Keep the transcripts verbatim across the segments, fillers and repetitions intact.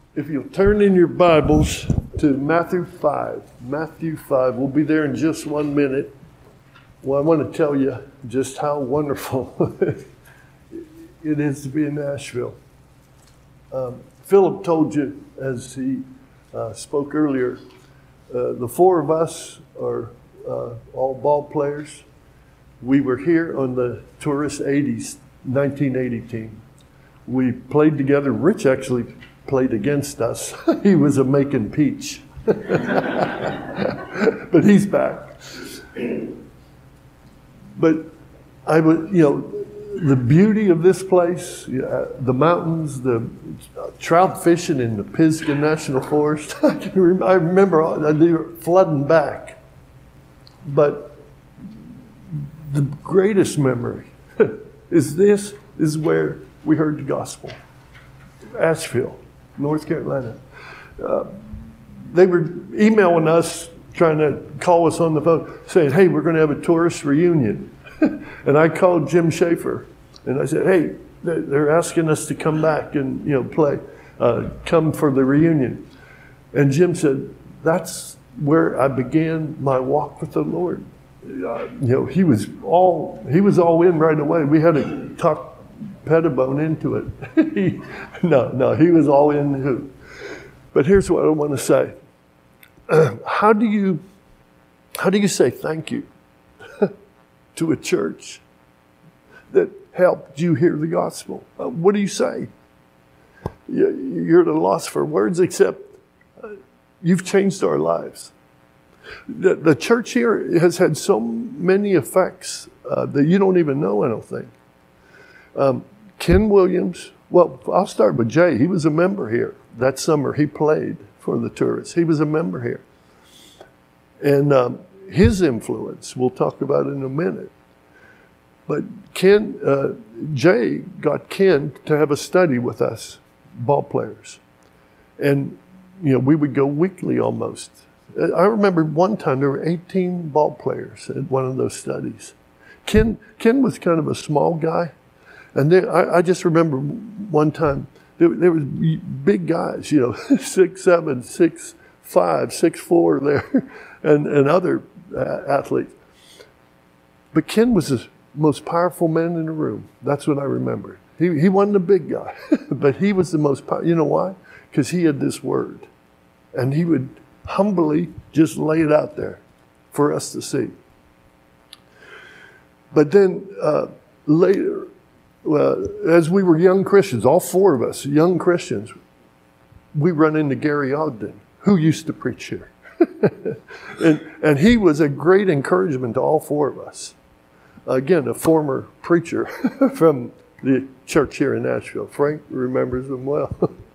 If you'll turn in your Bibles to Matthew five. Matthew five. We'll be there in just one minute. Well, I want to tell you just how wonderful it is to be in Nashville. Um, Philip told you as he uh, spoke earlier, uh, the four of us are uh, all ball players. We were here on the Tourist eighties, nineteen eighty team. We played together. Rich actually played against us. He was a Macon Peach. But he's back. But I would, you know, the beauty of this place, uh, the mountains, the uh, trout fishing in the Pisgah National Forest. I, can rem- I remember all, they were flooding back. But the greatest memory is this, is where we heard the gospel. Asheville, North Carolina. Uh, they were emailing us, trying to call us on the phone, saying, hey, we're going to have a tourist reunion. And I called Jim Schaefer, and I said, hey, they're asking us to come back and, you know, play, uh, come for the reunion. And Jim said, that's where I began my walk with the Lord. Uh, you know, he was all he was all in right away. We had to talk Pettibone into it. he, no, no, he was all in. Who? But here's what I want to say: uh, How do you how do you say thank you to a church that helped you hear the gospel? Uh, what do you say? You're at a loss for words, except uh, you've changed our lives. The, the church here has had so many effects uh, that you don't even know, I don't think. Um, Ken Williams, well, I'll start with Jay. He was a member here. That summer he played for the Tourists. He was a member here. And um, his influence, we'll talk about in a minute. But Ken, uh, Jay got Ken to have a study with us, ball players. And, you know, we would go weekly almost. I remember one time there were eighteen ball players at one of those studies. Ken Ken was kind of a small guy. And then I, I just remember one time, there, there was big guys, you know, six, seven, six, five, six, four there, and, and other uh, athletes. But Ken was the most powerful man in the room. That's what I remember. He, he wasn't a big guy, but he was the most powerful. You know why? Because he had this word. And he would humbly just lay it out there for us to see. But then uh, later, uh, as we were young Christians, all four of us, young Christians, we run into Gary Ogden, who used to preach here. and, and he was a great encouragement to all four of us. Again, a former preacher from the church here in Nashville. Frank remembers him well.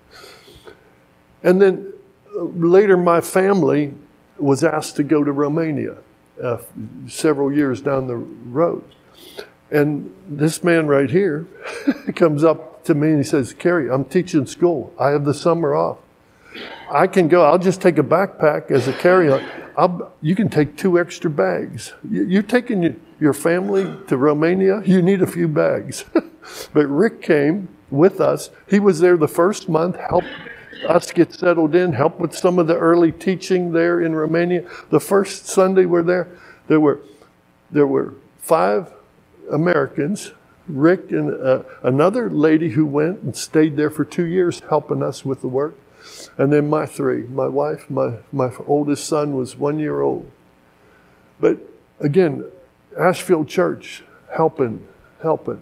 And then later, my family was asked to go to Romania uh, several years down the road. And this man right here comes up to me and he says, Kerry, I'm teaching school. I have the summer off. I can go. I'll just take a backpack as a carry-on. I'll, you can take two extra bags. You, you're taking your, your family to Romania? You need a few bags. But Rick came with us. He was there the first month, helped us get settled in, help with some of the early teaching there in Romania. The first Sunday we're there, there were there were five Americans, Rick and uh, another lady who went and stayed there for two years helping us with the work. And then my three, my wife, my, my oldest son was one year old. But again, Asheville Church, helping, helping.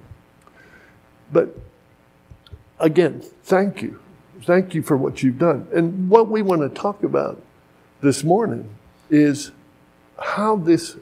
But again, thank you. Thank you for what you've done. And what we want to talk about this morning is how this,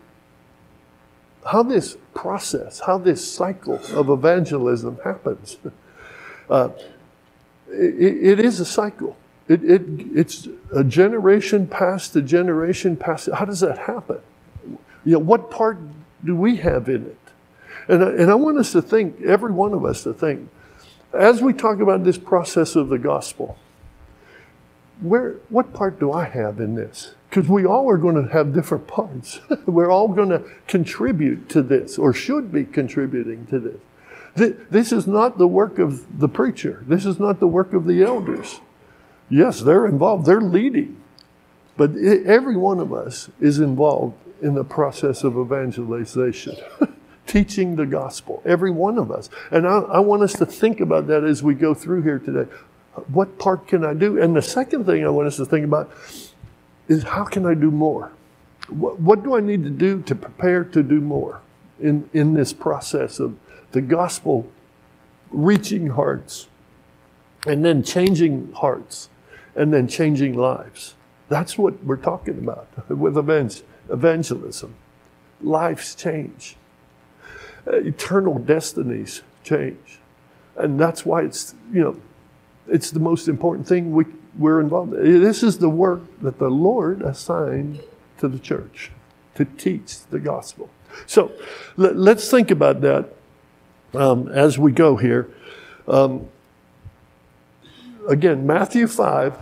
how this process, how this cycle of evangelism happens. Uh, it, it is a cycle. It, it, it's a generation past a generation past. How does that happen? You know, what part do we have in it? And, and I want us to think, every one of us to think, as we talk about this process of the gospel, where, what part do I have in this? Because we all are going to have different parts. We're all going to contribute to this, or should be contributing to this. This is not the work of the preacher. This is not the work of the elders. Yes, they're involved. They're leading. But it, every one of us is involved in the process of evangelization, teaching the gospel. Every one of us. And I, I want us to think about that as we go through here today. What part can I do? And the second thing I want us to think about is, how can I do more? What, what do I need to do to prepare to do more in, in this process of the gospel reaching hearts and then changing hearts and then changing lives? That's what we're talking about with evangelism. Lives change. Eternal destinies change. And that's why it's, you know, it's the most important thing we, we're involved in. This is the work that the Lord assigned to the church, to teach the gospel. So let, let's think about that um, as we go here. Um, again, Matthew five.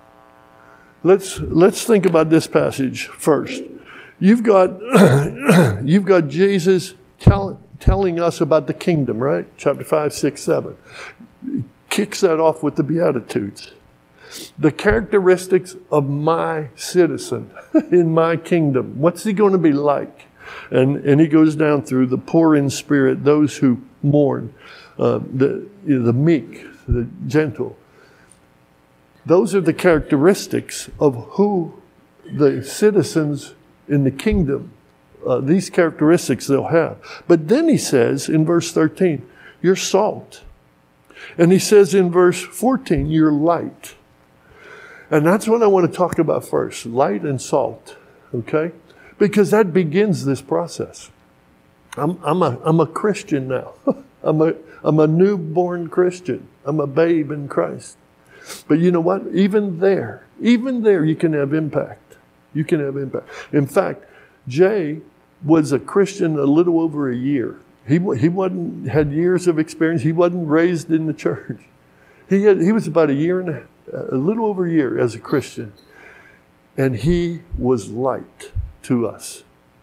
Let's let's think about this passage first. You've got you've got Jesus tell, telling us about the kingdom, right? Chapter five, six, seven. Kicks that off with the Beatitudes. The characteristics of my citizen in my kingdom. What's he going to be like? And and he goes down through the poor in spirit, those who mourn, uh, the the meek, the gentle. Those are the characteristics of who the citizens in the kingdom, uh, these characteristics they'll have. But then he says in verse thirteen, you're salt. And he says in verse fourteen, you're light. And that's what I want to talk about first, light and salt, okay? Because that begins this process. I'm, I'm, a, I'm a Christian now. I'm a, I'm a newborn Christian. I'm a babe in Christ. But you know what? Even there, even there, you can have impact. You can have impact. In fact, Jay was a Christian a little over a year. He he wasn't had years of experience. He wasn't raised in the church. He had he was about a year and a, a little over a year as a Christian, and he was light to us.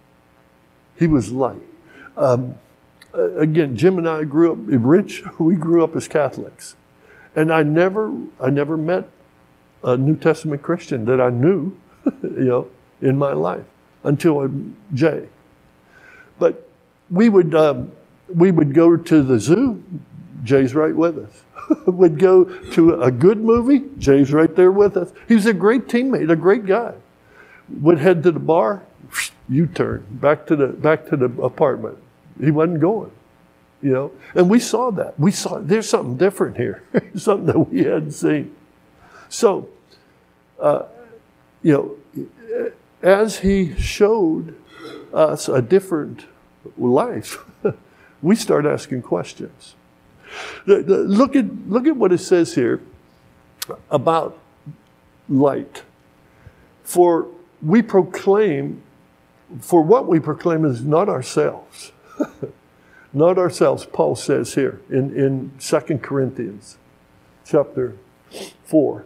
He was light. Um, again, Jim and I grew up. Rich, we grew up as Catholics. And I never, I never met a New Testament Christian that I knew, you know, in my life until I, Jay. But we would, um, we would go to the zoo. Jay's right with us. We'd go to a good movie. Jay's right there with us. He was a great teammate, a great guy. Would head to the bar, U-turn back to the back to the apartment. He wasn't going. You know, and we saw that. We saw there's something different here, something that we hadn't seen. So, uh, you know, as he showed us a different life, we start asking questions. Look at look at what it says here about light. For we proclaim, for what we proclaim is not ourselves. Not ourselves, Paul says here in, in Second Corinthians chapter four.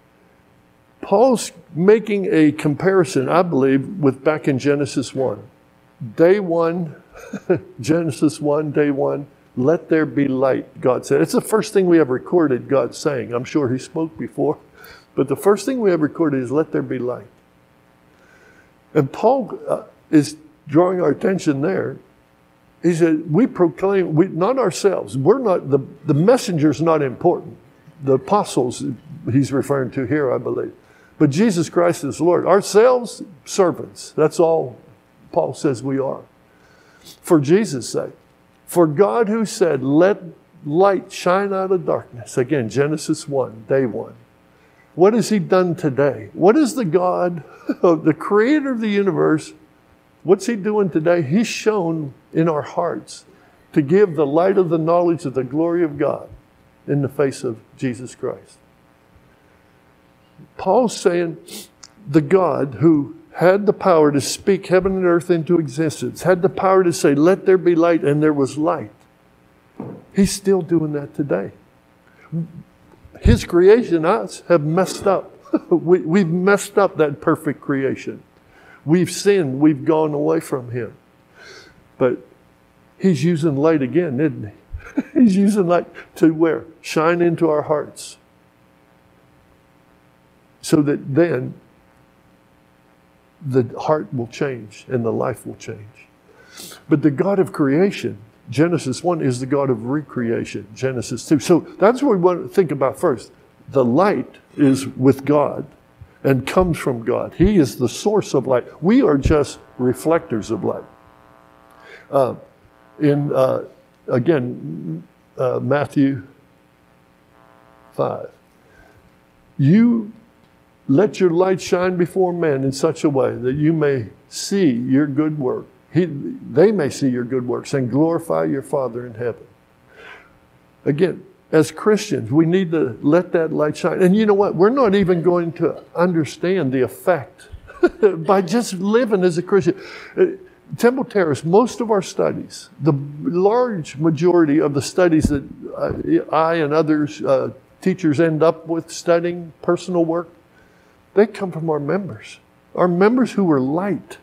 Paul's making a comparison, I believe, with back in Genesis one. Day one, Genesis one, day one, let there be light, God said. It's the first thing we have recorded God saying. I'm sure he spoke before. But the first thing we have recorded is let there be light. And Paul uh, is drawing our attention there. He said, we proclaim, we, not ourselves. We're not, the, the messenger's not important. The apostles he's referring to here, I believe. But Jesus Christ is Lord. Ourselves, servants. That's all Paul says we are. For Jesus' sake. For God who said, let light shine out of darkness. Again, Genesis one, day one. What has he done today? What is the God, the creator of the universe, what's he doing today? He's shown in our hearts to give the light of the knowledge of the glory of God in the face of Jesus Christ. Paul's saying the God who had the power to speak heaven and earth into existence, had the power to say, let there be light, and there was light. He's still doing that today. His creation, us, have messed up. we, we've messed up that perfect creation. We've sinned. We've gone away from him. But he's using light again, isn't he? He's using light to where? Shine into our hearts. so that then the heart will change and the life will change. But the God of creation, Genesis one, is the God of recreation, Genesis two. So that's what we want to think about first. The light is with God and comes from God. He is the source of light. We are just reflectors of light. Uh, in, uh, again, uh, Matthew five. You let your light shine before men in such a way that you may see your good work. He, they may see your good works and glorify your Father in heaven. Again, as Christians, we need to let that light shine. And you know what? We're not even going to understand the effect by just living as a Christian. Temple Terrace, most of our studies, the large majority of the studies that I and others, uh, teachers end up with studying, personal work, they come from our members. Our members who were light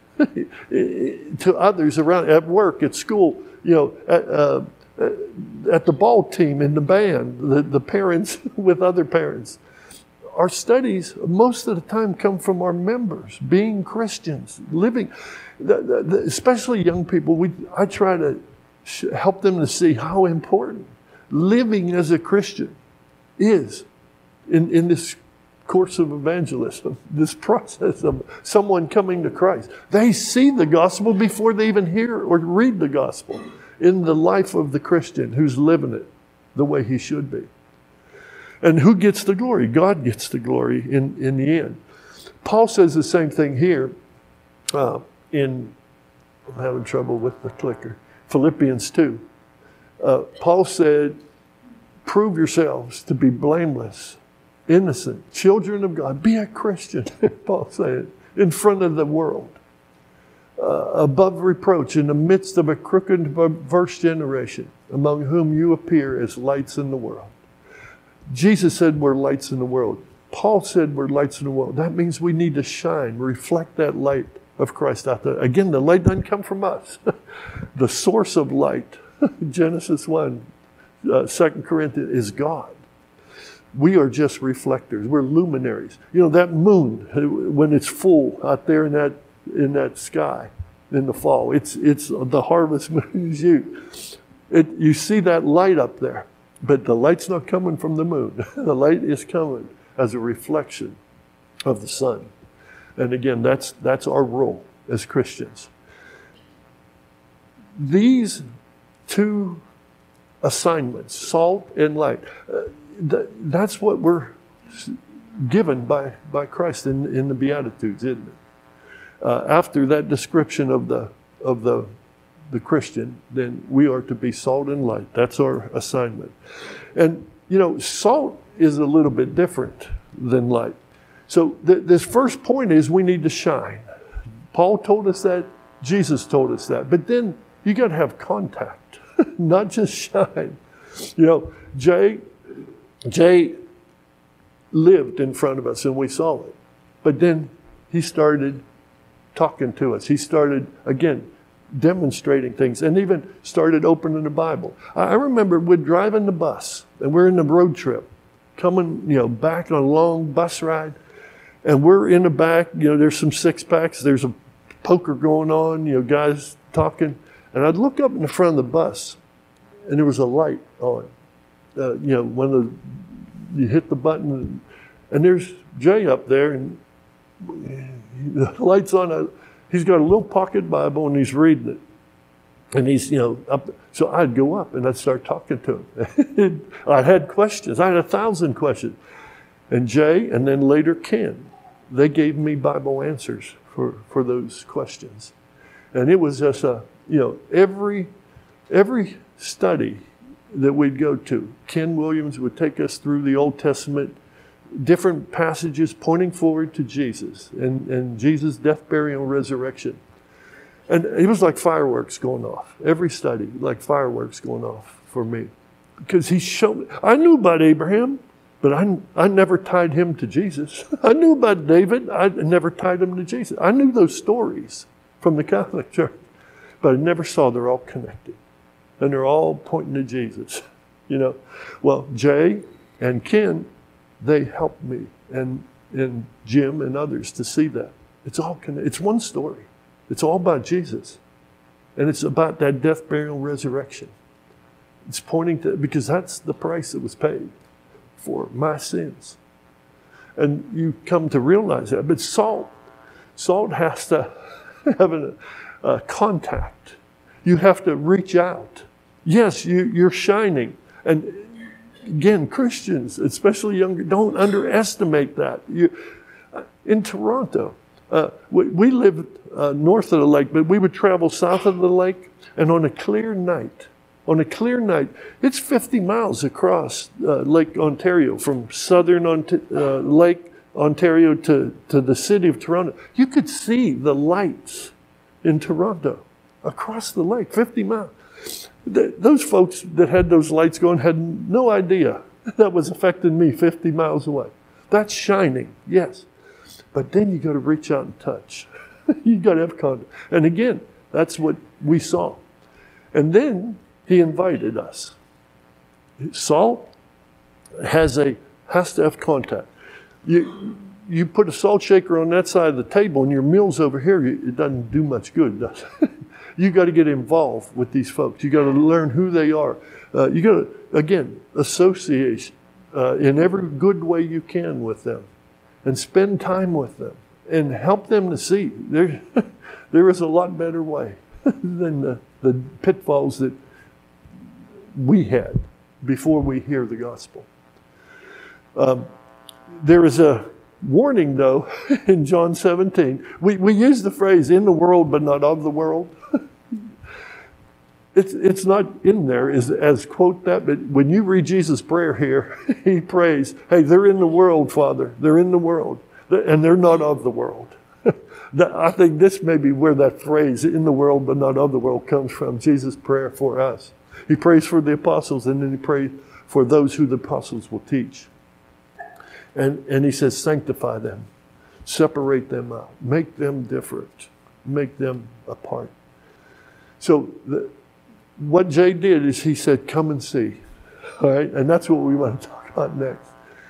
to others around, at work, at school, you know, at, uh, at the ball team, in the band, the, the parents with other parents. Our studies, most of the time, come from our members, being Christians, living, the, the, the, especially young people. We, I try to sh- help them to see how important living as a Christian is in, in this course of evangelism, this process of someone coming to Christ. They see the gospel before they even hear or read the gospel in the life of the Christian who's living it the way he should be. And who gets the glory? God gets the glory in, in the end. Paul says the same thing here uh, in, I'm having trouble with the clicker, Philippians two. Uh, Paul said, prove yourselves to be blameless, innocent, children of God. Be a Christian, Paul said, in front of the world. Uh, above reproach, in the midst of a crooked and perverse generation, among whom you appear as lights in the world. Jesus said we're lights in the world. Paul said we're lights in the world. That means we need to shine, reflect that light of Christ out there. Again, the light doesn't come from us. The source of light, Genesis one, uh, Second Corinthians, is God. We are just reflectors. We're luminaries. You know, that moon, when it's full out there in that in that sky in the fall, it's it's the harvest moon is you. It, you see that light up there, but the light's not coming from the moon. The light is coming as a reflection of the sun. And again, that's that's our role as Christians. These two assignments, salt and light, uh, th- that's what we're given by, by Christ in, in the Beatitudes, isn't it? Uh, after that description of the of the the Christian, then we are to be salt and light. That's our assignment. And you know, salt is a little bit different than light. So th- this first point is we need to shine. Paul told us that. Jesus told us that. But then you got to have contact, not just shine. You know, Jay, Jay lived in front of us and we saw it. But then he started talking to us. He started, again, demonstrating things and even started opening the Bible. I remember we're driving the bus and we're in the road trip, coming, you know, back on a long bus ride. And we're in the back, you know, there's some six packs, there's a poker going on, you know, guys talking. And I'd look up in the front of the bus and there was a light on. Uh, you know, when the, you hit the button and, and there's Jay up there and the light's on. A, he's got a little pocket Bible and he's reading it. And he's, you know, up. So I'd go up and I'd start talking to him. I had questions. I had a thousand questions. And Jay and then later Ken, they gave me Bible answers for, for those questions. And it was just a, you know, every, every study that we'd go to, Ken Williams would take us through the Old Testament, different passages pointing forward to Jesus and, and Jesus' death, burial, and resurrection. And it was like fireworks going off. Every study, like fireworks going off for me. Because he showed me, I knew about Abraham, but I, I never tied him to Jesus. I knew about David, I never tied him to Jesus. I knew those stories from the Catholic Church, but I never saw they're all connected. And they're all pointing to Jesus, you know. Well, Jay and Ken, they helped me. And and Jim and others to see that. It's all connected. It's one story. It's all about Jesus. And it's about that death, burial, resurrection. It's pointing to, because that's the price that was paid for my sins. And you come to realize that. But salt, salt has to have a, a contact. You have to reach out. Yes, you, you're shining. And again, Christians, especially younger, don't underestimate that. You, in Toronto, uh, we, we live uh, north of the lake, but we would travel south of the lake, and on a clear night, on a clear night, it's fifty miles across uh, Lake Ontario, from southern Ont- uh, Lake Ontario to, to the city of Toronto. You could see the lights in Toronto across the lake, fifty miles. Th- those folks that had those lights going had no idea that was affecting me fifty miles away. That's shining, yes. But then you got to reach out and touch. You got to have contact. And again, that's what we saw. And then he invited us. Salt has a has to have contact. You you put a salt shaker on that side of the table and your meal's over here, it doesn't do much good, does it? You got to get involved with these folks. You got to learn who they are. Uh, you got to, again, association uh, in every good way you can with them, and spend time with them and help them to see there there is a lot better way than the, the pitfalls that we had before we hear the gospel. Um, there is a warning, though, in John seventeen. We, we use the phrase, in the world but not of the world. It's it's not in there as, as quote that, but when you read Jesus' prayer here, he prays, hey, they're in the world, Father. They're in the world, and they're not of the world. I think this may be where that phrase, in the world but not of the world, comes from, Jesus' prayer for us. He prays for the apostles, and then he prays for those who the apostles will teach. And, and he says, sanctify them, separate them out, make them different, make them apart. So the, what Jay did is he said, come and see. All right? And that's what we want to talk about next.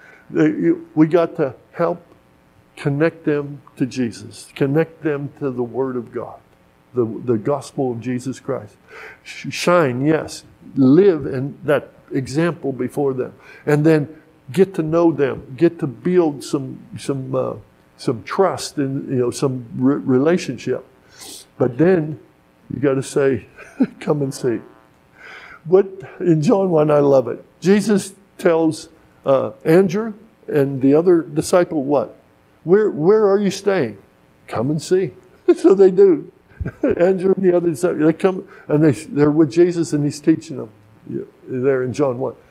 We got to help connect them to Jesus, connect them to the Word of God, the, the gospel of Jesus Christ. Shine, yes. Live in that example before them. And then get to know them, get to build some some uh, some trust and, you know, some re- relationship. But then you got to say, come and see. What in John one, I love it. Jesus tells uh, Andrew and the other disciple what? Where where are you staying? Come and see. So they do. Andrew and the other disciple, they come and they they're with Jesus and he's teaching them. Yeah, there in John one.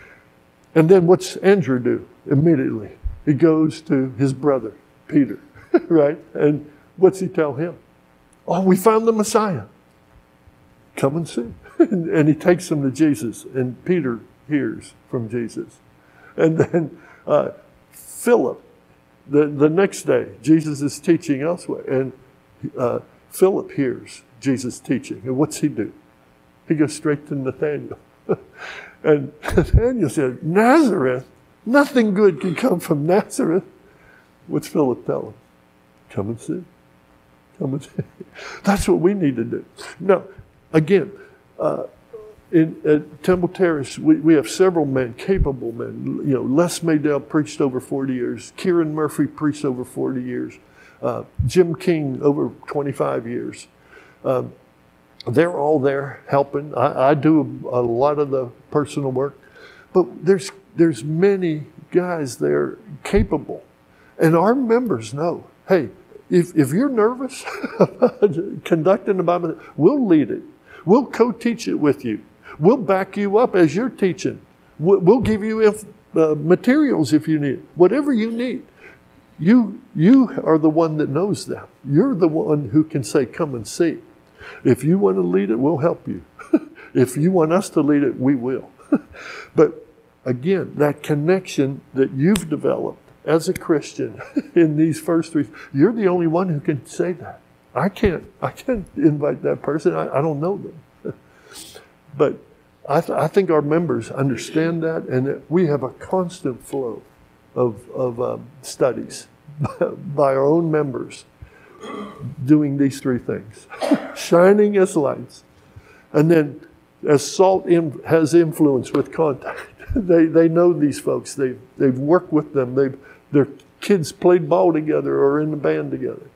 And then what's Andrew do? Immediately, he goes to his brother, Peter, right? And what's he tell him? Oh, we found the Messiah. Come and see. And he takes him to Jesus, and Peter hears from Jesus. And then uh, Philip, the, the next day, Jesus is teaching elsewhere, and uh, Philip hears Jesus teaching. And what's he do? He goes straight to Nathanael. And Nathanael said, Nazareth? Nothing good can come from Nazareth. What's Philip tell him? Come and see. Come and see. That's what we need to do. Now, again, uh, in at Temple Terrace, we, we have several men, capable men. You know, Les Maydell preached over forty years. Kieran Murphy preached over forty years. Uh, Jim King over twenty-five years. Um, they're all there helping. I, I do a, a lot of the personal work, but there's there's many guys there capable, and our members know. Hey, if if you're nervous conducting the Bible, we'll lead it. We'll co-teach it with you. We'll back you up as you're teaching. We'll, we'll give you if, uh, materials if you need. Whatever you need. You you are the one that knows them. You're the one who can say, come and see. If you want to lead it, we'll help you. If you want us to lead it, we will. But again, that connection that you've developed as a Christian in these first three, you're the only one who can say that. I can't, I can't invite that person. I, I don't know them. But I, th- I think our members understand that, and that we have a constant flow of, of um, studies by our own members doing these three things. Shining as lights. And then as salt in, has influence with contact. They they know these folks. They they've worked with them. They've their kids played ball together or in the band together.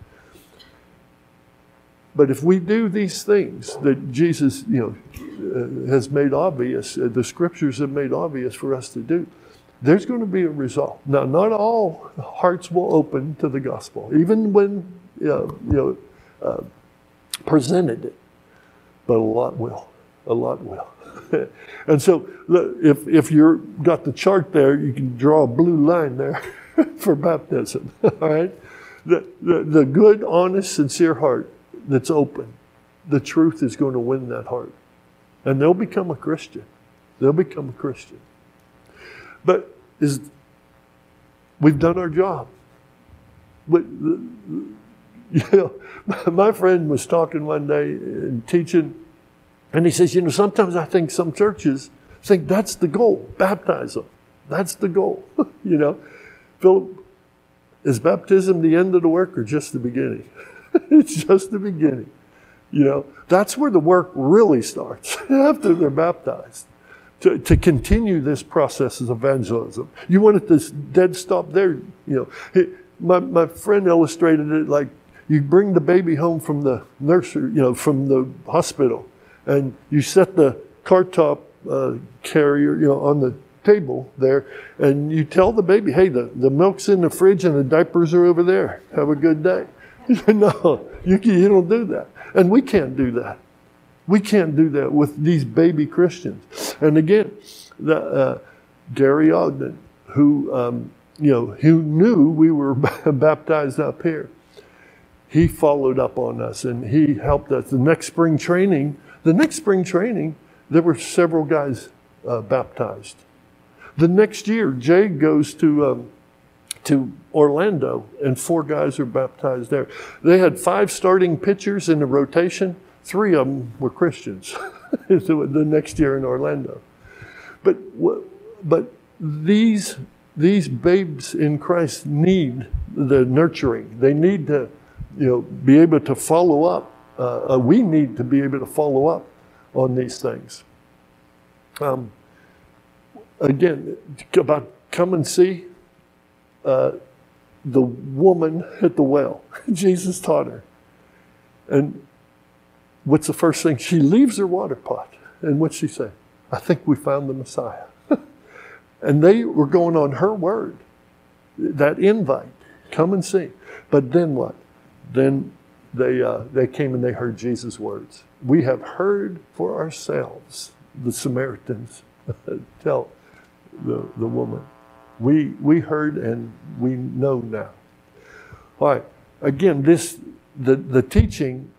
But if we do these things that Jesus, you know, uh, has made obvious, uh, the scriptures have made obvious for us to do, there's going to be a result. Now, not all hearts will open to the gospel, even when uh, you know uh, presented it, but a lot will. A lot will. And so if if you've got the chart there, you can draw a blue line there for baptism. All right? The, the, the good, honest, sincere heart that's open, the truth is going to win that heart. And they'll become a Christian. They'll become a Christian. But is we've done our job. But, you know, my friend was talking one day and teaching, and he says, you know, sometimes I think some churches think that's the goal, baptize them. That's the goal, you know. Philip, is baptism the end of the work or just the beginning? It's just the beginning, you know. That's where the work really starts, after they're baptized, to, to continue this process of evangelism. You want it to dead stop there, you know. My, my friend illustrated it like you bring the baby home from the nursery, you know, from the hospital, and you set the car top uh, carrier, you know, on the table there, and you tell the baby, hey, the, the milk's in the fridge and the diapers are over there. Have a good day. No, you, you don't do that. And we can't do that. We can't do that with these baby Christians. And again, the, uh, Gary Ogden, who, um, you know, who knew we were baptized up here, he followed up on us and he helped us. The next spring training, the next spring training, there were several guys uh, baptized. The next year, Jay goes to um, to Orlando, and four guys are baptized there. They had five starting pitchers in the rotation. Three of them were Christians the next year in Orlando. But but these these babes in Christ need the nurturing. They need to, you know, be able to follow up. Uh, uh, we need to be able to follow up on these things. Um, again, about come and see uh, the woman at the well. Jesus taught her. And what's the first thing? She leaves her water pot. And what's she say? I think we found the Messiah. And they were going on her word, that invite, come and see. But then what? Then they uh, they came and they heard Jesus' words. We have heard for ourselves, the Samaritans tell the, the woman. We we heard and we know now. All right. Again, this the, the teaching,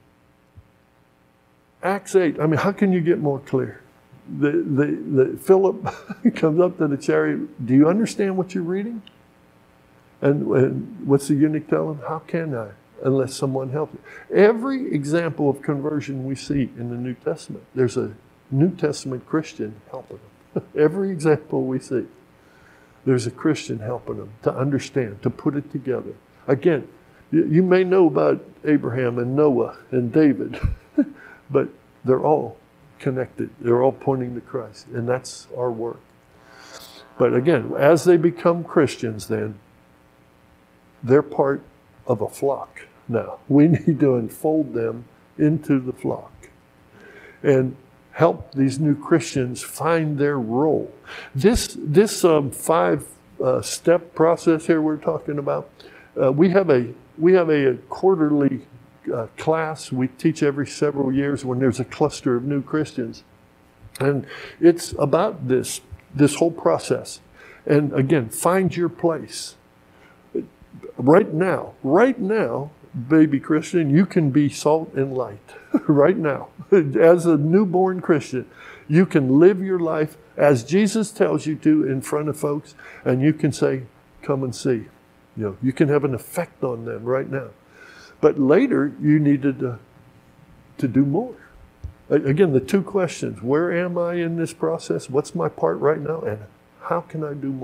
Acts eight, I mean, how can you get more clear? The, the, the Philip comes up to the chariot. Do you understand what you're reading? And, and what's the eunuch tell him? How can I? Unless someone helps me. Every example of conversion we see in the New Testament, there's a New Testament Christian helping them. Every example we see, there's a Christian helping them to understand, to put it together. Again, you, you may know about Abraham and Noah and David, but they're all connected. They're all pointing to Christ, and that's our work. But again, as they become Christians then, they're part of a flock now. We need to enfold them into the flock and help these new Christians find their role. This this um, five uh, step process here we're talking about, uh, we have a we have a, a quarterly uh, class we teach every several years when there's a cluster of new Christians, and it's about this this whole process. And again, find your place. Right now, right now, baby Christian, you can be salt and light. Right now, as a newborn Christian, you can live your life as Jesus tells you to in front of folks, and you can say, come and see. You know, you can have an effect on them right now. But later, you needed to, to do more. Again, the two questions: where am I in this process? What's my part right now? And how can I do more?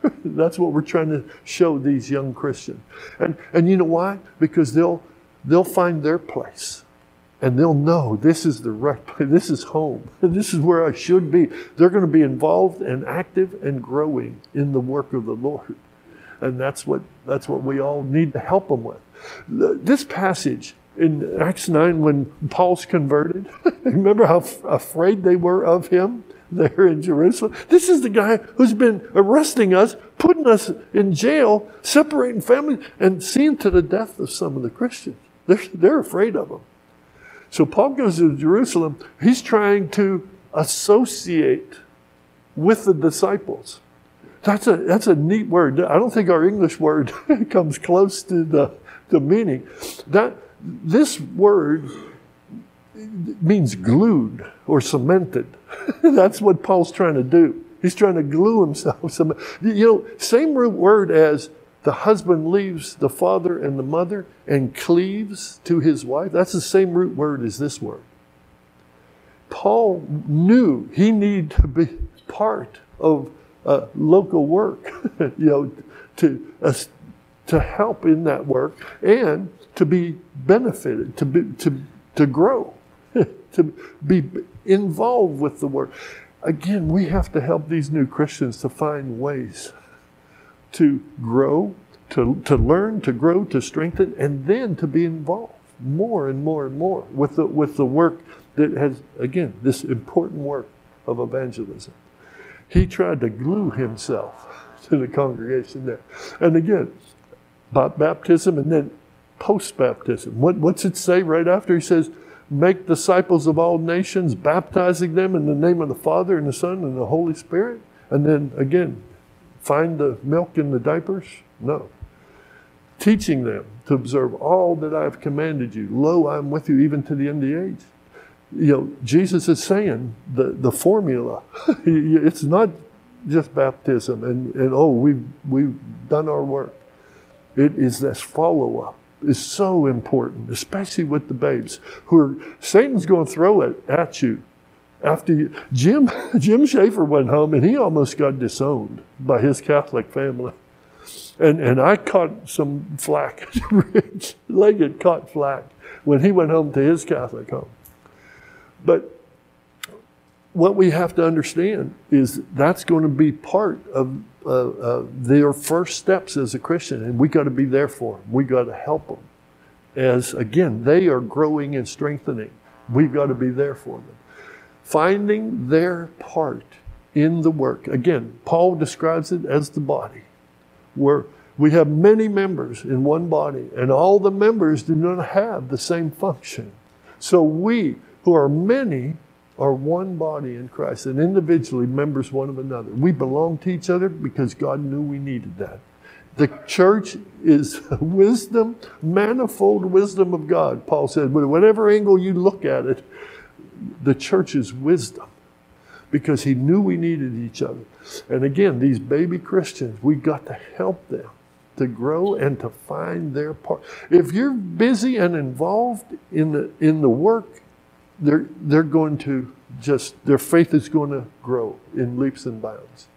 That's what we're trying to show these young Christians. And and you know why? Because they'll they'll find their place. And they'll know this is the right place. This is home. This is where I should be. They're going to be involved and active and growing in the work of the Lord. And that's what that's what we all need to help them with. This passage in Acts nine, when Paul's converted, remember how f- afraid they were of him there in Jerusalem? This is the guy who's been arresting us, putting us in jail, separating families, and seeing to the death of some of the Christians. They're, they're afraid of him. So Paul goes to Jerusalem. He's trying to associate with the disciples. That's a that's a neat word. I don't think our English word comes close to the, the meaning. That this word means glued or cemented. That's what Paul's trying to do. He's trying to glue himself. You know, same root word as the husband leaves the father and the mother and cleaves to his wife. That's the same root word as this word. Paul knew he needed to be part of uh, local work, you know, to uh, to help in that work and to be benefited, to be to to grow, to be involved with the work. Again, we have to help these new Christians to find ways to grow, to, to learn, to grow, to strengthen, and then to be involved more and more and more with the, with the work that has, again, this important work of evangelism. He tried to glue himself to the congregation there. And again, baptism and then post-baptism. What, what's it say right after? He says, make disciples of all nations, baptizing them in the name of the Father and the Son and the Holy Spirit. And then again, find the milk in the diapers? No. Teaching them to observe all that I have commanded you. Lo, I am with you even to the end of the age. You know, Jesus is saying the, the formula. It's not just baptism and, and oh, we've, we've done our work. It is this follow-up. Is so important, especially with the babes who are, Satan's going to throw it at you. After you, Jim, Jim Schaefer went home and he almost got disowned by his Catholic family. And, and I caught some flack. Rich Leggett caught flack when he went home to his Catholic home. But what we have to understand is that's going to be part of uh, uh, their first steps as a Christian, and we got to be there for them. We got to help them. As again, they are growing and strengthening. We've got to be there for them. Finding their part in the work. Again, Paul describes it as the body, where we have many members in one body, and all the members do not have the same function. So we, who are many, are one body in Christ, and individually members one of another. We belong to each other because God knew we needed that. The church is wisdom, manifold wisdom of God. Paul said, but whatever angle you look at it, the church is wisdom because he knew we needed each other. And again, these baby Christians, we got to help them to grow and to find their part. If you're busy and involved in the in the work, they're they're going to just, their faith is going to grow in leaps and bounds.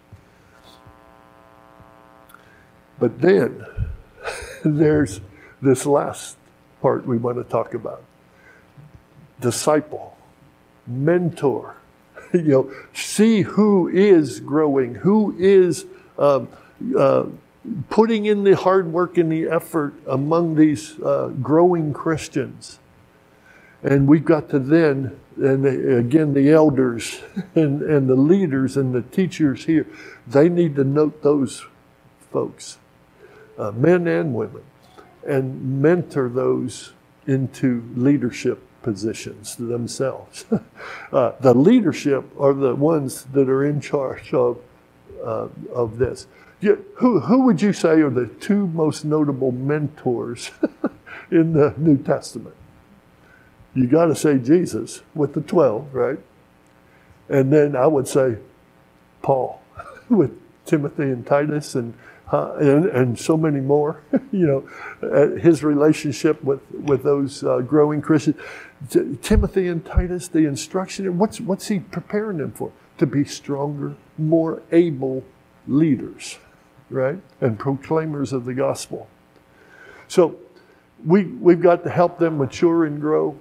But then there's this last part we want to talk about. Disciple, mentor, you know, see who is growing, who is uh, uh, putting in the hard work and the effort among these uh, growing Christians. And we've got to then, and again, the elders and, and the leaders and the teachers here, they need to note those folks, uh, men and women, and mentor those into leadership positions themselves. uh, the leadership are the ones that are in charge of uh, of this. You, who who would you say are the two most notable mentors in the New Testament? You got to say Jesus with the twelve, right? And then I would say Paul with Timothy and Titus and uh, and, and so many more. You know, uh, his relationship with with those uh, growing Christians. T- Timothy and Titus, the instruction. What's what's he preparing them for? To be stronger, more able leaders. right? And proclaimers of the gospel. So we, we've got to help them mature and grow.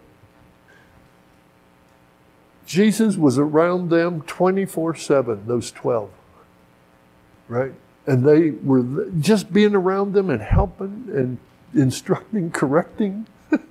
Jesus was around them twenty-four seven, those twelve, right? And they were just being around them and helping and instructing, correcting.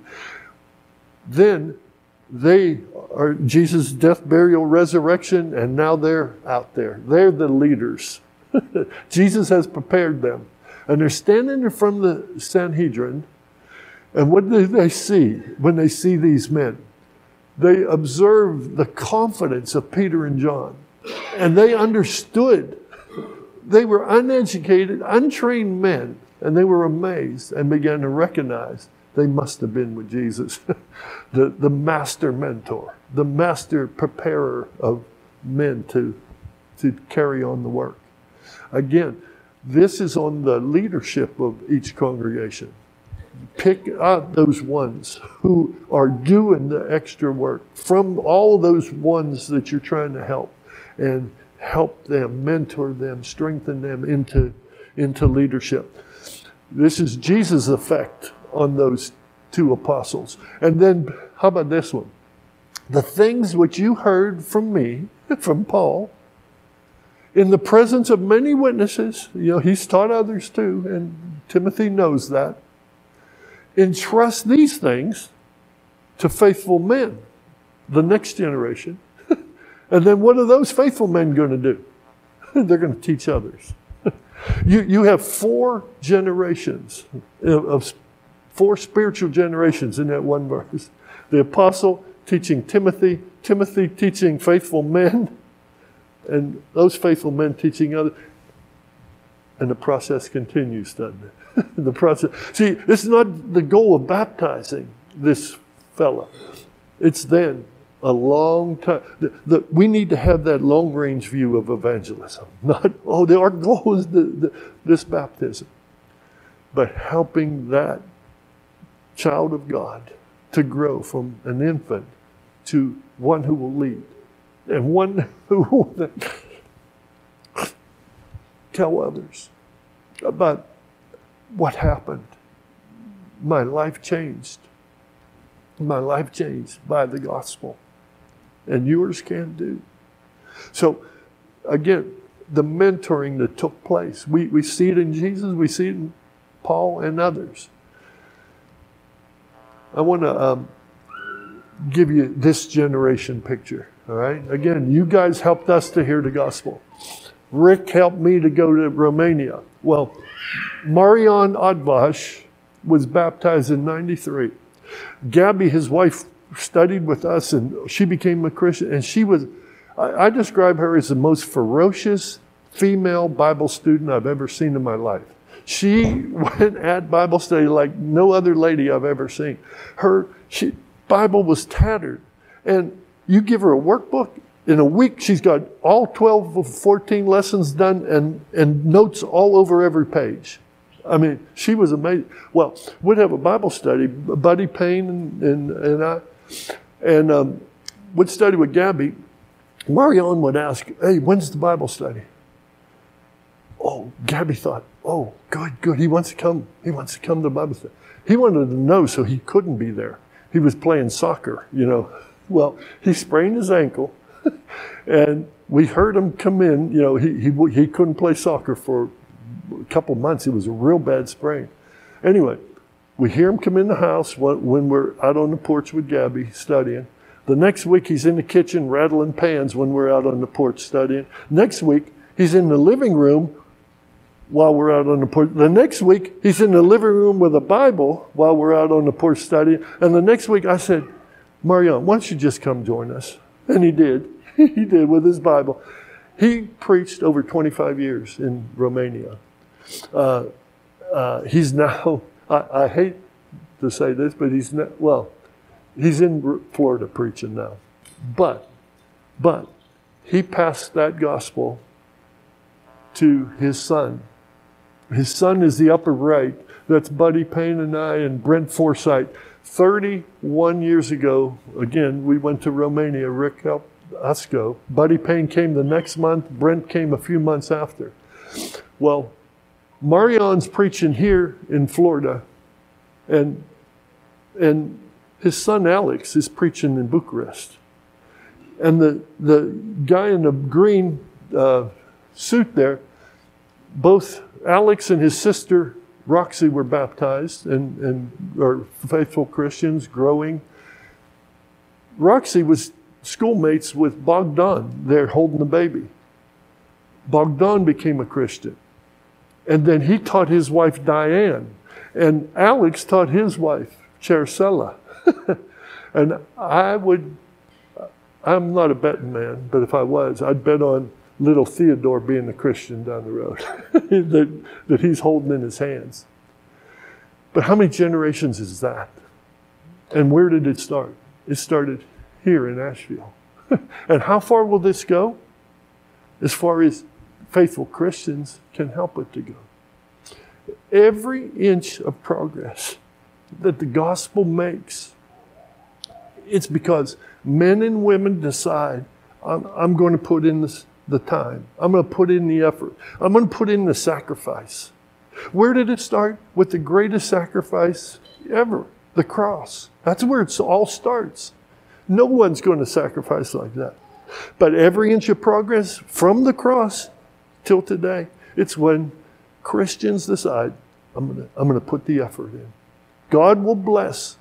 Then they are Jesus' death, burial, resurrection, and now they're out there. They're the leaders. Jesus has prepared them. And they're standing in front of the Sanhedrin. And what do they see when they see these men? They observe the confidence of Peter and John. And they understood. They were uneducated, untrained men. And they were amazed and began to recognize they must have been with Jesus, the, the master mentor, the master preparer of men to, to carry on the work. Again, this is on the leadership of each congregation. Pick out those ones who are doing the extra work from all those ones that you're trying to help, and help them, mentor them, strengthen them into, into leadership. This is Jesus' effect on those two apostles. And then, how about this one? The things which you heard from me, from Paul, in the presence of many witnesses, you know, he's taught others too, and Timothy knows that. Entrust these things to faithful men, the next generation. And then what are those faithful men going to do? They're going to teach others. You, you have four generations, of four spiritual generations in that one verse. The apostle teaching Timothy, Timothy teaching faithful men, and those faithful men teaching others. And the process continues, doesn't it? the process. See, this is not the goal of baptizing this fella. It's then a long time. The, the, we need to have that long-range view of evangelism. Not, oh, the, our goal is the, the, this baptism. But helping that child of God to grow from an infant to one who will lead. And one who will tell others about what happened. My life changed. My life changed by the gospel. And yours can do. So, again, the mentoring that took place. We, we see it in Jesus. We see it in Paul and others. I want to um, give you this generation picture. All right? Again, you guys helped us to hear the gospel. Rick helped me to go to Romania. Well, Marian Advash was baptized in ninety-three. Gabby, his wife, studied with us, and she became a Christian. And she was, I, I describe her as the most ferocious female Bible student I've ever seen in my life. She went at Bible study like no other lady I've ever seen. Her she, Bible was tattered. And you give her a workbook, in a week she's got all twelve or fourteen lessons done and, and notes all over every page. I mean, she was amazing. Well, we'd have a Bible study, Buddy Payne and, and, and I, and um, we'd study with Gabby. Marion would ask, hey, when's the Bible study? Oh, Gabby thought, oh, good, good. He wants to come. He wants to come to the Bible study. He wanted to know, so he couldn't be there. He was playing soccer, you know. Well, he sprained his ankle, and we heard him come in. You know, he, he, he couldn't play soccer for a couple months. It was a real bad sprain. Anyway, we hear him come in the house when, when we're out on the porch with Gabby studying. The next week, he's in the kitchen rattling pans when we're out on the porch studying. Next week, he's in the living room while we're out on the porch. The next week, he's in the living room with a Bible while we're out on the porch studying. And the next week, I said, Marion, why don't you just come join us? And he did. He did with his Bible. He preached over twenty-five years in Romania. Uh, uh, he's now, I, I hate to say this, but he's not, well, he's in Florida preaching now. But, but, he passed that gospel to his son. His son is the upper right. That's Buddy Payne and I and Brent Forsythe. thirty-one years ago, again, we went to Romania. Rick helped us go. Buddy Payne came the next month. Brent came a few months after. Well, Marion's preaching here in Florida, and and his son Alex is preaching in Bucharest. And the, the guy in the green uh, suit there, both Alex and his sister Roxy were baptized and, and are faithful Christians, growing. Roxy was schoolmates with Bogdan there holding the baby. Bogdan became a Christian. And then he taught his wife Diane. And Alex taught his wife, Charcella. And I would, I'm not a betting man, but if I was, I'd bet on little Theodore being a Christian down the road that, that he's holding in his hands. But how many generations is that? And where did it start? It started here in Asheville. And how far will this go? As far as faithful Christians can help it to go. Every inch of progress that the gospel makes, it's because men and women decide, I'm, I'm going to put in this, the time. I'm going to put in the effort. I'm going to put in the sacrifice. Where did it start? With the greatest sacrifice ever, the cross. That's where it all starts. No one's going to sacrifice like that. But every inch of progress from the cross till today, it's when Christians decide, I'm going to, I'm going to put the effort in. God will bless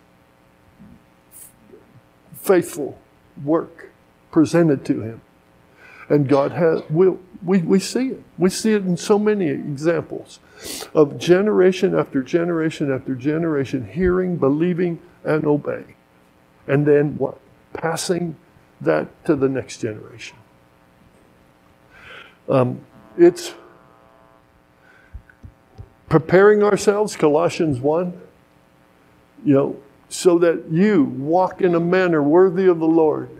faithful work presented to him. And God has, will, we, we see it. We see it in so many examples of generation after generation after generation hearing, believing, and obeying. And then what? Passing that to the next generation. Um, it's preparing ourselves, Colossians one, you know, so that you walk in a manner worthy of the Lord.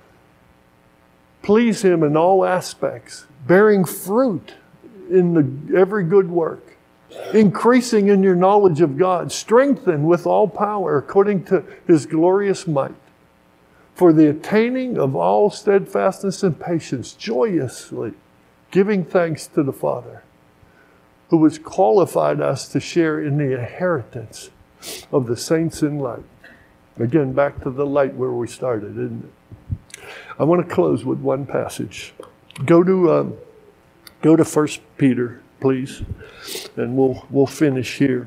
Please him in all aspects, bearing fruit in the, every good work, increasing in your knowledge of God, strengthened with all power according to his glorious might, for the attaining of all steadfastness and patience, joyously giving thanks to the Father, who has qualified us to share in the inheritance of the saints in light. Again, back to the light where we started, isn't it? I want to close with one passage. Go to um, go to First Peter, please, and we'll we'll finish here.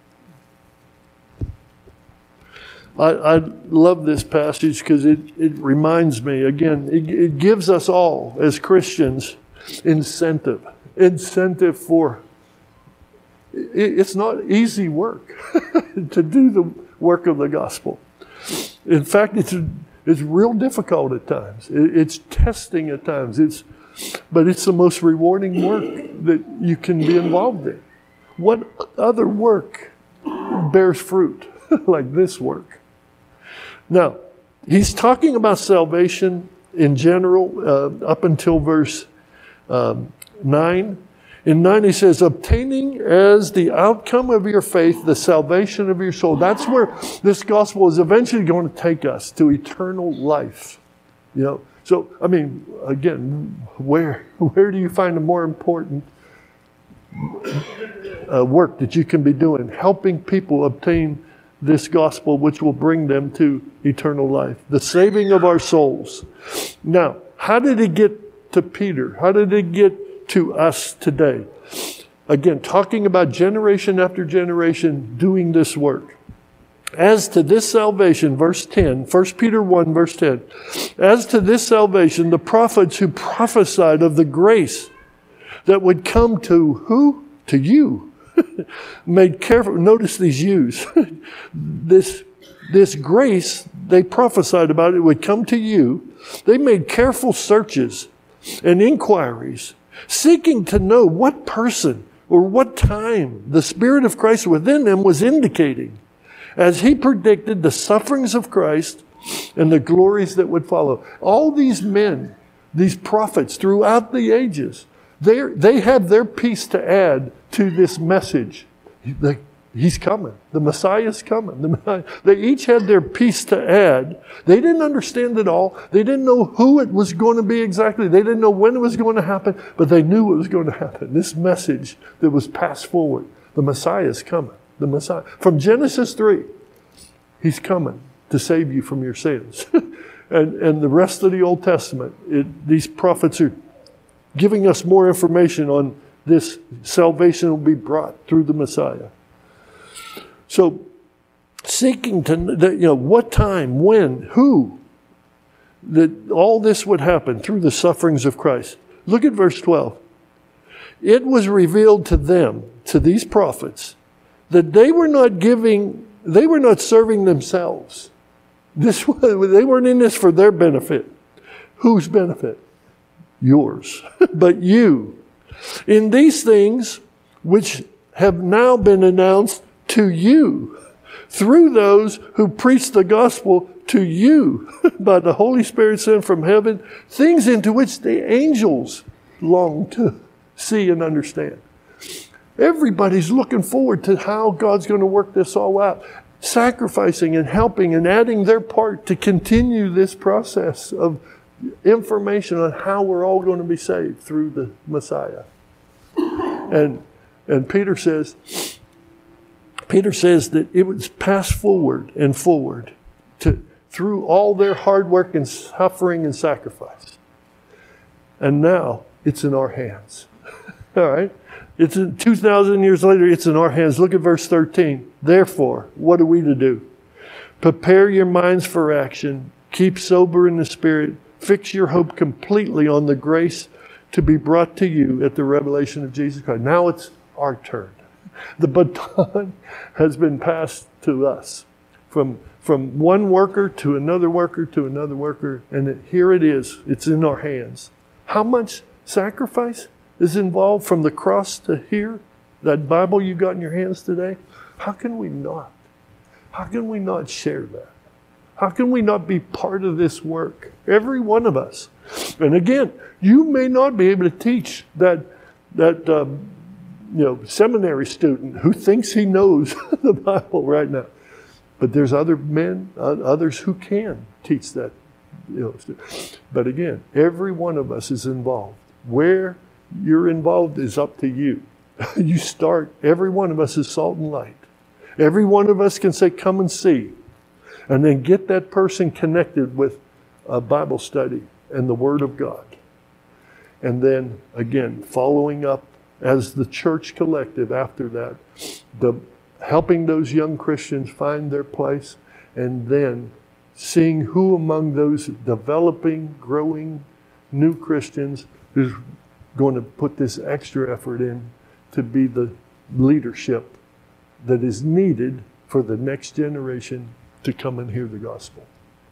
I, I love this passage because it, it reminds me, again, it, it gives us all as Christians incentive. Incentive for, it, it's not easy work to do the work of the gospel. In fact, it's it's real difficult at times. It, it's testing at times. It's, but it's the most rewarding work that you can be involved in. What other work bears fruit like this work? Now, he's talking about salvation in general uh, up until verse um, nine. In nine, he says, obtaining as the outcome of your faith the salvation of your soul. That's where this gospel is eventually going to take us, to eternal life. You know, so, I mean, again, where, where do you find a more important uh, work that you can be doing? Helping people obtain this gospel, which will bring them to eternal life. The saving of our souls. Now, how did it get to Peter? How did it get to us today? Again, talking about generation after generation doing this work. As to this salvation, verse ten, First Peter one, verse ten. As to this salvation, the prophets who prophesied of the grace that would come to who? To you. Made careful, notice these yous. this, this grace, they prophesied about it would come to you. They made careful searches and inquiries, seeking to know what person or what time the Spirit of Christ within them was indicating, as he predicted the sufferings of Christ and the glories that would follow. All these men, these prophets throughout the ages, they they have their piece to add to this message. The He's coming. The Messiah's coming. The, they each had their piece to add. They didn't understand it all. They didn't know who it was going to be exactly. They didn't know when it was going to happen, but they knew it was going to happen. This message that was passed forward. The Messiah's coming. The Messiah. From Genesis three, He's coming to save you from your sins. and, and the rest of the Old Testament, it, these prophets are giving us more information on this salvation will be brought through the Messiah. So, seeking to, you know, what time, when, who, that all this would happen through the sufferings of Christ. Look at verse twelve. It was revealed to them, to these prophets, that they were not giving, they were not serving themselves. This, they weren't in this for their benefit. Whose benefit? Yours. But you. In these things, which have now been announced to you, through those who preach the gospel to you by the Holy Spirit sent from heaven, things into which the angels long to see and understand. Everybody's looking forward to how God's going to work this all out, sacrificing and helping and adding their part to continue this process of information on how we're all going to be saved through the Messiah. And, and Peter says, Peter says that it was passed forward and forward to, through all their hard work and suffering and sacrifice. And now it's in our hands. All right? It's in, two thousand years later, it's in our hands. Look at verse thirteen. Therefore, what are we to do? Prepare your minds for action. Keep sober in the Spirit. Fix your hope completely on the grace to be brought to you at the revelation of Jesus Christ. Now it's our turn. The baton has been passed to us from, from one worker to another worker to another worker. And it, here it is. It's in our hands. How much sacrifice is involved from the cross to here? That Bible you got in your hands today? How can we not? How can we not share that? How can we not be part of this work? Every one of us. And again, you may not be able to teach that, that um, you know, seminary student who thinks he knows the Bible right now. But there's other men, uh, others who can teach that. You know. But again, every one of us is involved. Where you're involved is up to you. You start, every one of us is salt and light. Every one of us can say, come and see. And then get that person connected with a Bible study and the Word of God. And then, again, following up as the church collective after that, the helping those young Christians find their place, and then seeing who among those developing, growing new Christians is going to put this extra effort in to be the leadership that is needed for the next generation to come and hear the gospel.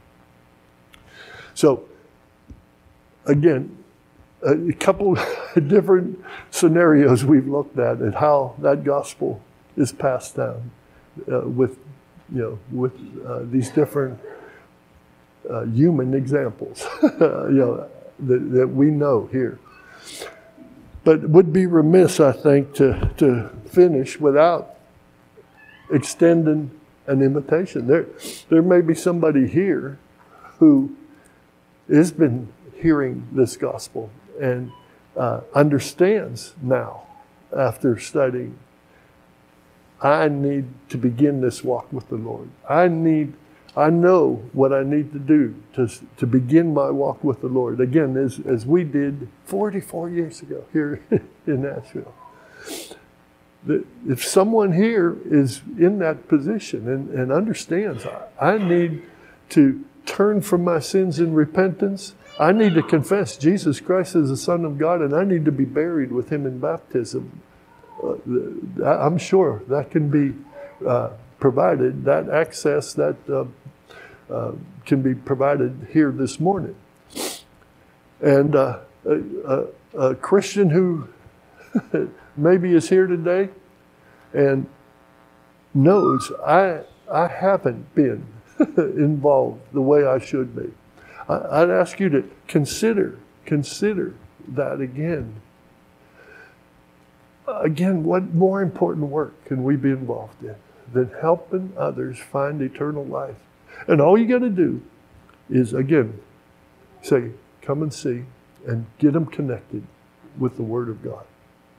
So, again, a couple of different scenarios we've looked at and how that gospel is passed down uh, with, you know, with uh, these different uh, human examples, you know, that, that we know here. But it would be remiss, I think, to, to finish without extending an invitation. There, there may be somebody here who has been hearing this gospel and uh, understands now, after studying, I need to begin this walk with the Lord. I need, I know what I need to do to, to begin my walk with the Lord. Again, as, as we did forty-four years ago here in Nashville. That if someone here is in that position and, and understands, I, I need to turn from my sins in repentance. I need to confess Jesus Christ as the Son of God, and I need to be buried with Him in baptism. Uh, I'm sure that can be uh, provided, that access, that uh, uh, can be provided here this morning. And uh, a, a, a Christian who maybe is here today and knows I, I haven't been involved the way I should be. I, I'd ask you to consider, consider that again. again, what more important work can we be involved in than helping others find eternal life? And all you got to do is, again, say, come and see, and get them connected with the Word of God.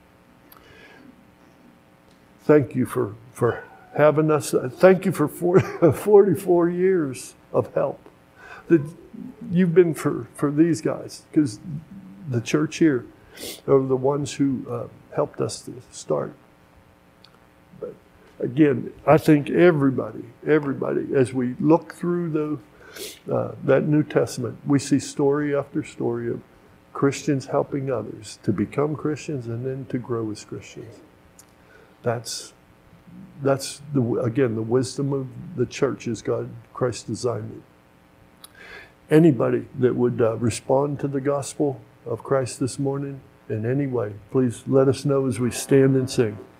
Thank you for, for having us. Thank you for forty-four years of help that you've been for, for these guys, because the church here are the ones who uh, helped us to start. But again, I think everybody, everybody, as we look through the, uh, that New Testament, we see story after story of Christians helping others to become Christians and then to grow as Christians. That's, that's the, again, the wisdom of the church as God, Christ designed it. Anybody that would uh, respond to the gospel of Christ this morning in any way, please let us know as we stand and sing.